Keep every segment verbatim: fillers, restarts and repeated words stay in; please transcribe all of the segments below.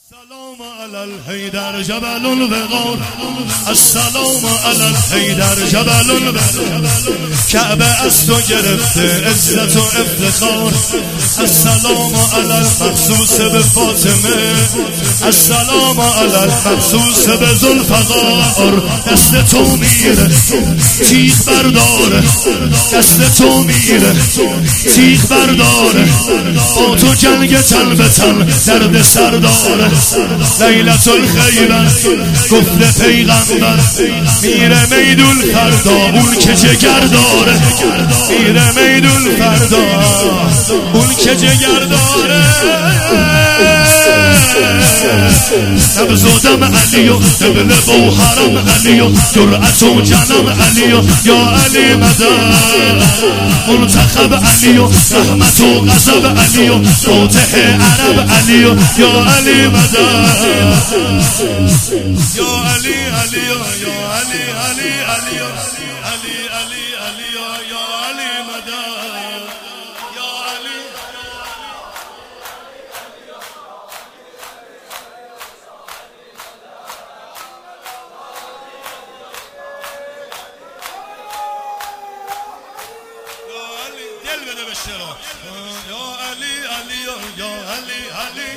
السلام علی الحیدر جبل الوقار، السلام علی الحیدر جبل الوقار، کعبه از تو گرفته عزت و افتخار. السلام علی المخصوص به فاطمه، السلام علی المخصوص به ذوالفقار. دست تو میره تیغ برداره، دست تو میره تیغ برداره، با تو جنگ تن به تن درد سر داره. لیلت الخیبر گفته پیغمبر، میره میدون فردا اون که جگر داره، میره میدون فردا اون که جگر داره. نبض و دم علی و قبل و حرم علی و جرأت و جنم علی و یا علی مدد، منتخب علی و رحمت و غضب علی و فاتح عرب علی و یا علی مدد، یا علی علی یا علی علی علی علی علی علی یا علی مدد، یا علی. دل بده به اشتراک، یا علی علی یا علی علی.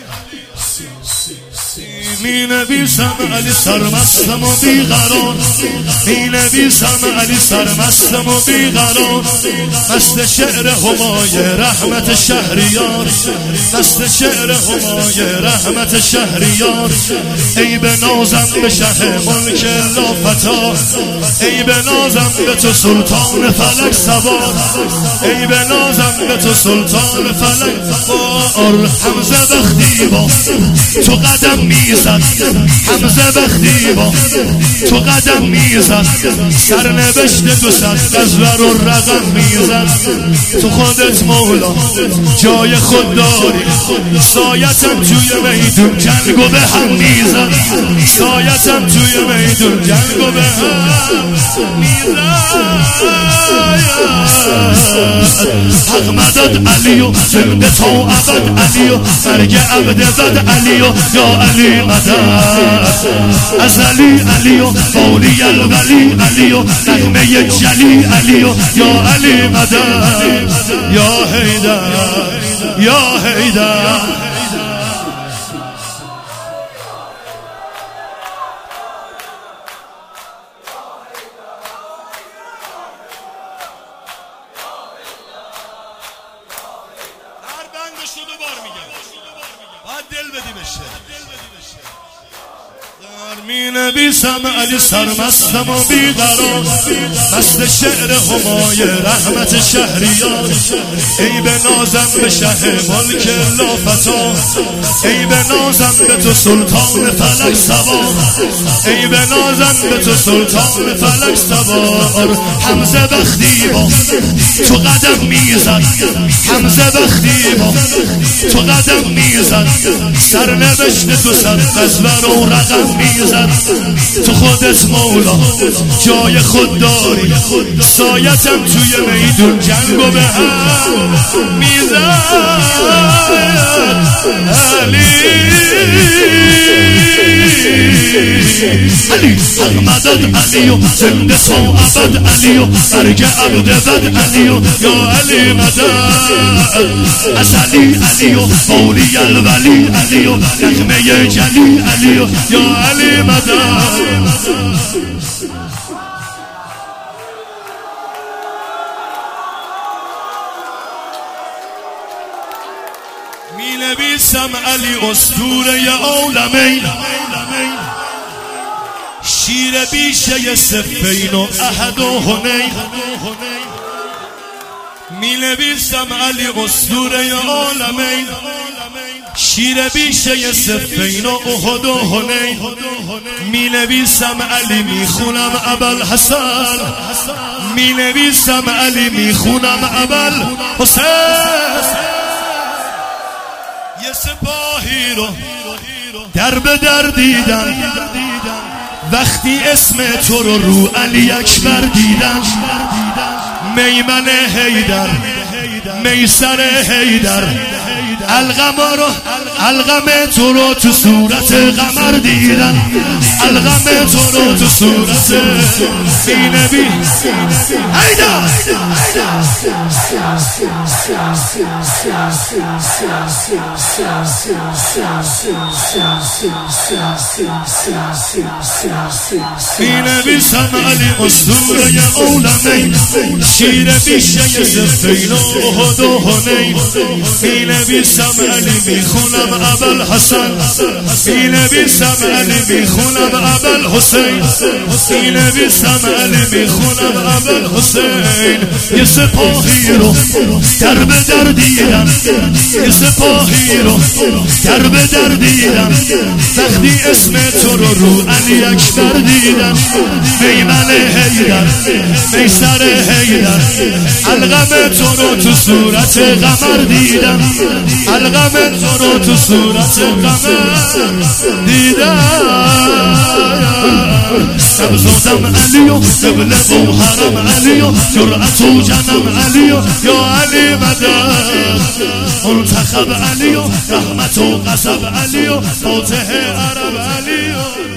می نویسم علی سرمستم و بیقرار، می نویسم علی سرمستم و بیقرار، مست شعر همای رحمت شهریار، مست شعر همای رحمت شهریار. ای به نازم به شه ملک لافتا، ای به نازم به تو سلطان فلک سوار، ای به نازم به تو سلطان فلک سوار. حمزه وقتی با تو قدم میزد، حمزه وقتی با تو قدم میزد، سرنوشت دو صد غزوه و رقم میزد. تو خودت مولا جای خود داری، سایتم توی میدون جنگو به هم میزد، سایتم توی میدون جنگو به هم میزد. حق مدد علی و زنده تا ابد علی و مرگ عبد بد علی و یا علی مدد. از علی علی و مولی الولی علی و نغمه جلی علی و یا علی مدد، یا حیدر یا حیدر. هر بندش رو دوبار میگم، باید دل بدی بشه. می نویسم علی سرمستم و بیقرار، مست شعر همای رحمت شهریار. ای به نازم به شه ملک لافتا، ای به نازم به تو سلطان فلک سوار، ای به نازم به تو سلطان فلک سوار. حمزه وقتی با تو قدم میزد، حمزه وقتی با تو قدم میزد، سرنوشت دو صد غزوه رو رقم میزد. تو خودت مولا جای خود داری، سایتم توی میدون جنگو به هم میزد. علی علی حق مدد علی و زنده تا ابد علی و مرگ عبد بد علی و یا علی مدد. از علی علی و مولی الولی علی و نغمه جلی علی و یا علی مدد. می نویسم علی اسطوره عالمین، شیر بیشه صفین و احد و حنین. می نویسم علی اسطوره عالمین، شیر بیشه صفین و احد و حنین. می نویسم علی می خونم ابوالحسن، می نویسم علی می خونم ابوالحسن. یه سپاهی رو در به در دیدم، وقتی اسم تو رو رو علی اکبر دیدم. میمن حیدر، میسر حیدر، الغم رو الغم تو رو تو صورت قمر دیدم الغم تو رو تو صورت بی نبی ایدا بی نبی سمعلی اسطوره اولمین شیر بیشه زفین و احد و حنین بی نبی سمعلی میخونم ابل حسن بی نبی سمعلی میخونم ابل حسین بی نبی سمعلی میخونم ابل حسین یه سپاهی رو در به در دیدم یه سپاهی رو در به در دیدم وقتی اسم تو رو رو علی اکبر دیدم میمن حیدر میسر حیدر الغم تو رو تو صورت قمر دیدم الغم تو رو تو صورت قمر دیدم سبزادم علیو قبله و حرم علیو جرأت و جنم علیو یا علی مدد منتخب علیو رحمت و قصب علیو فاتح عرب علیو